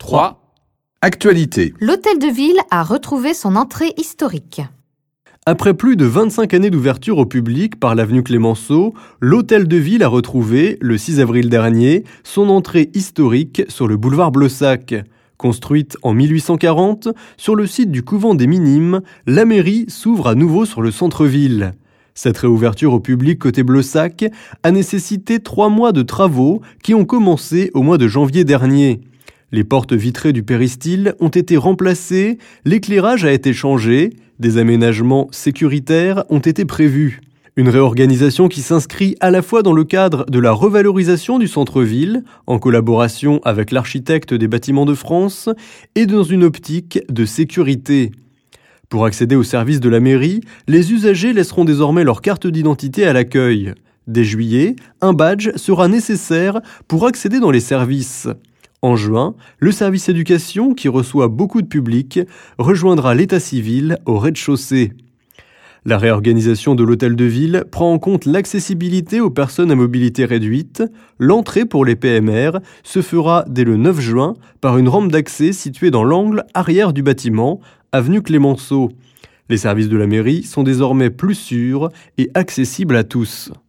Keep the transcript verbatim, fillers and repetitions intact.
trois. Actualité. L'hôtel de ville a retrouvé son entrée historique. Après plus de vingt-cinq années d'ouverture au public par l'avenue Clémenceau, l'hôtel de ville a retrouvé, le six avril dernier, son entrée historique sur le boulevard Blossac. Construite en mille huit cent quarante, sur le site du couvent des Minimes, la mairie s'ouvre à nouveau sur le centre-ville. Cette réouverture au public côté Blossac a nécessité trois mois de travaux qui ont commencé au mois de janvier dernier. Les portes vitrées du péristyle ont été remplacées, l'éclairage a été changé, des aménagements sécuritaires ont été prévus. Une réorganisation qui s'inscrit à la fois dans le cadre de la revalorisation du centre-ville, en collaboration avec l'architecte des Bâtiments de France, et dans une optique de sécurité. Pour accéder aux services de la mairie, les usagers laisseront désormais leur carte d'identité à l'accueil. Dès juillet, un badge sera nécessaire pour accéder dans les services. En juin, le service éducation, qui reçoit beaucoup de public, rejoindra l'état civil au rez-de-chaussée. La réorganisation de l'hôtel de ville prend en compte l'accessibilité aux personnes à mobilité réduite. L'entrée pour les P M R se fera dès le neuf juin par une rampe d'accès située dans l'angle arrière du bâtiment, avenue Clémenceau. Les services de la mairie sont désormais plus sûrs et accessibles à tous.